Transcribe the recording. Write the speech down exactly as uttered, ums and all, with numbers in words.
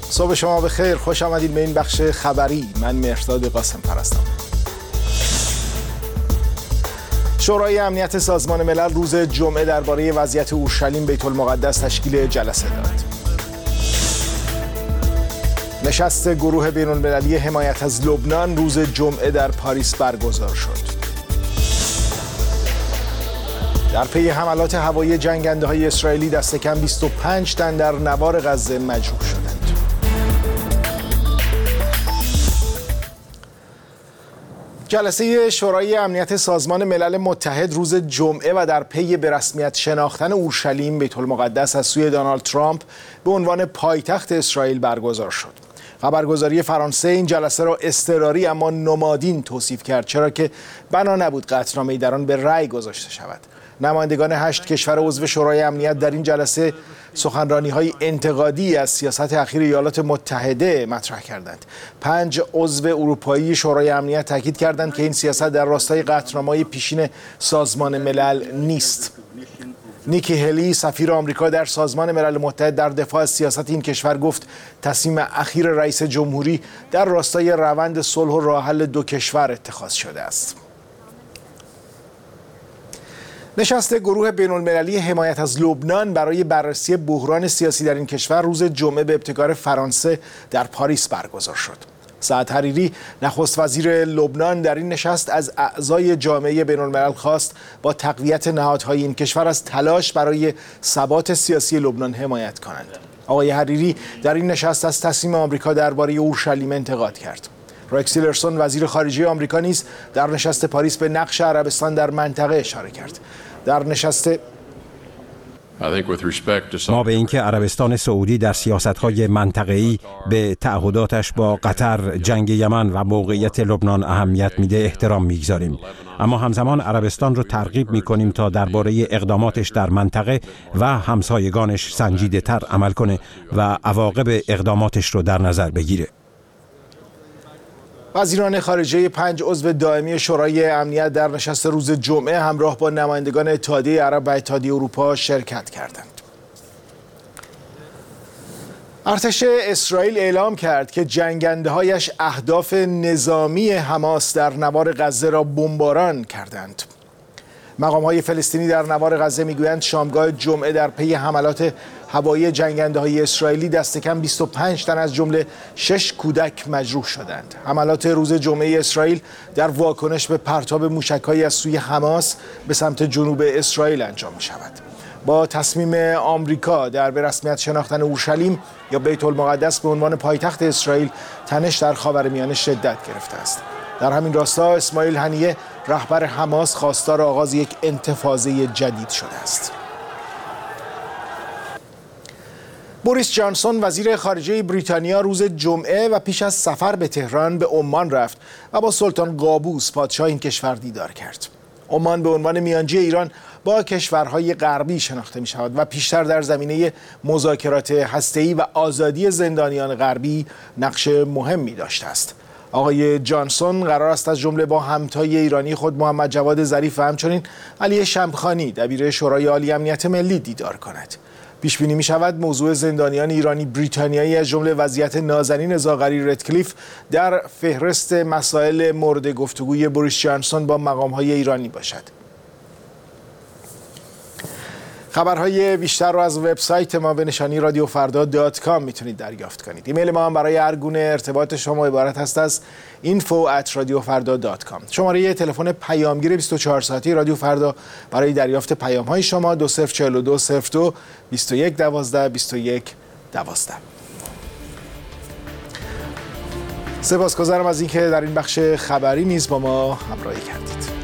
صبح شما بخیر، خوش آمدید به این بخش خبری. من مهرداد قاسم پرستم. شورای امنیت سازمان ملل روز جمعه درباره وضعیت اورشلیم بیت المقدس تشکیل جلسه داد. نشست گروه بین المللی حمایت از لبنان روز جمعه در پاریس برگزار شد. در پی حملات هوایی جنگنده‌های اسرائیلی دست کم بیست و پنج تن در نوار غزه مجروح شدند. جلسه شورای امنیت سازمان ملل متحد روز جمعه و در پی به رسمیت شناختن اورشلیم بیت المقدس از سوی دونالد ترامپ به عنوان پایتخت اسرائیل برگزار شد. خبرگزاری فرانسه این جلسه را اضطراری اما نمادین توصیف کرد، چرا که بنا نبود قطعنامه‌ای در آن به رأی گذاشته شود. نمایندگان هشت کشور عضو شورای امنیت در این جلسه سخنرانی‌های انتقادی از سیاست اخیر ایالات متحده مطرح کردند. پنج عضو اروپایی شورای امنیت تاکید کردند که این سیاست در راستای قطعنامه‌های پیشین سازمان ملل نیست. نیکی هلی سفیر آمریکا در سازمان ملل متحد در دفاع از سیاست این کشور گفت تصمیم اخیر رئیس جمهوری در راستای روند صلح و راه حل دو کشور اتخاذ شده است. نشست گروه بین المللی حمایت از لبنان برای بررسی بحران سیاسی در این کشور روز جمعه به ابتکار فرانسه در پاریس برگزار شد. سعد حریری نخست وزیر لبنان در این نشست از اعضای جامعه بین الملل خواست با تقویت نهادهای این کشور از تلاش برای ثبات سیاسی لبنان حمایت کنند. آقای حریری در این نشست از تصمیم آمریکا درباره اورشلیم انتقاد کرد. رکس تیلرسون وزیر خارجه آمریکا نیز در نشست پاریس به نقش عربستان در منطقه اشاره کرد. در نشست ما به اینکه عربستان سعودی در سیاست‌های منطقه‌ای به تعهداتش با قطر، جنگ یمن و موقعیت لبنان اهمیت میده احترام میگذاریم، اما همزمان عربستان رو ترغیب میکنیم تا درباره اقداماتش در منطقه و همسایگانش سنجیده‌تر عمل کنه و عواقب اقداماتش رو در نظر بگیره. وزیران خارجه پنج عضو دائمی شورای امنیت در نشست روز جمعه همراه با نمایندگان اتحادیه عرب و اتحادیه اروپا شرکت کردند. ارتش اسرائیل اعلام کرد که جنگنده‌هایش اهداف نظامی حماس در نوار غزه را بمباران کردند. مقام‌های فلسطینی در نوار غزه میگویند شامگاه جمعه در پی حملات هوایی جنگنده‌های اسرائیلی دست کم بیست و پنج تن از جمله شش کودک مجروح شدند. حملات روز جمعه اسرائیل در واکنش به پرتاب موشک‌هایی از سوی حماس به سمت جنوب اسرائیل انجام می‌شود. با تصمیم آمریکا در به رسمیت شناختن اورشلیم یا بیت المقدس به عنوان پایتخت اسرائیل، تنش در خاورمیانه شدت گرفته است. در همین راستا اسماعیل هنیه رهبر حماس خواستار آغاز یک انتفاضه جدید شده است. بوریس جانسون وزیر خارجه بریتانیا روز جمعه و پیش از سفر به تهران به عمان رفت و با سلطان قابوس پادشاه این کشور دیدار کرد. عمان به عنوان میانجی ایران با کشورهای غربی شناخته می شود و پیشتر در زمینه مذاکرات هسته‌ای و آزادی زندانیان غربی نقش مهمی داشته است. آقای جانسون قرار است از جمله با همتای ایرانی خود محمد جواد ظریف و همچنین علی شمخانی دبیر شورای عالی امنیت ملی دیدار کند. پیش بینی می شود موضوع زندانیان ایرانی بریتانیایی از جمله وضعیت نازنین زاغری رتکلیف در فهرست مسائل مورد گفتگوی بوریس جانسون با مقام‌های ایرانی باشد. خبرهای بیشتر رو از وبسایت ما به نشانی رادیو فردا دات کام میتونید دریافت کنید. ایمیل ما هم برای هر گونه ارتباط شما عبارت است از اینفو ات رادیو فردا دات کام. شماره تلفن پیامگیر بیست و چهار ساعته رادیو فردا برای دریافت پیام‌های شما دو صفر چهار دو صفر دو بیست و یک دوازده بیست و یک دوازده. سپاسگزارم از اینکه در این بخش خبری نیز با ما همراهی کردید.